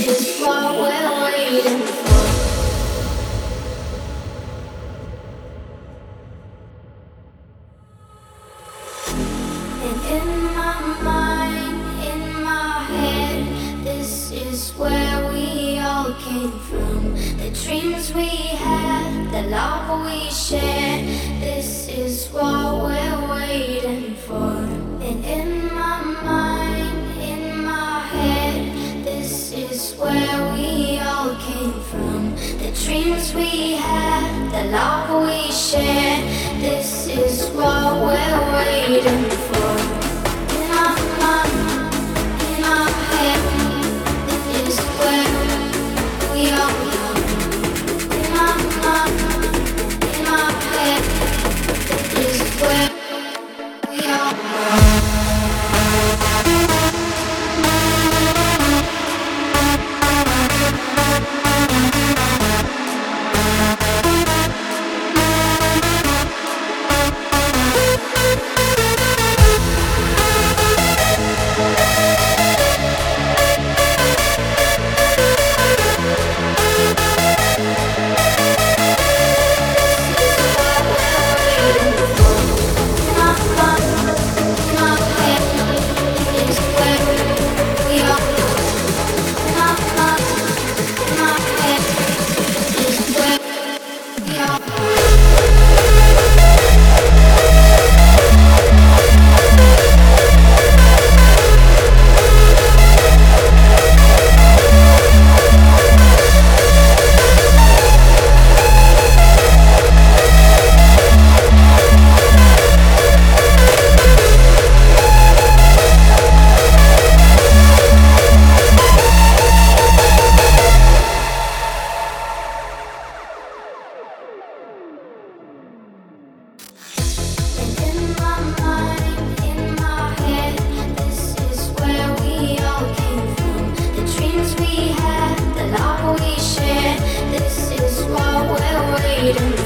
is what we're waiting for. And in my mind, in my head, this is where we all came from. The dreams we had, the love we shared, this is what we're waiting for. And in my mind, in my head, this is where we all came from. The dreams we had, the love we shared, this is what we're waiting for. In my mind, in my head, this is where we all come. In my mind, in my head, this is where we all come. This is what we're waiting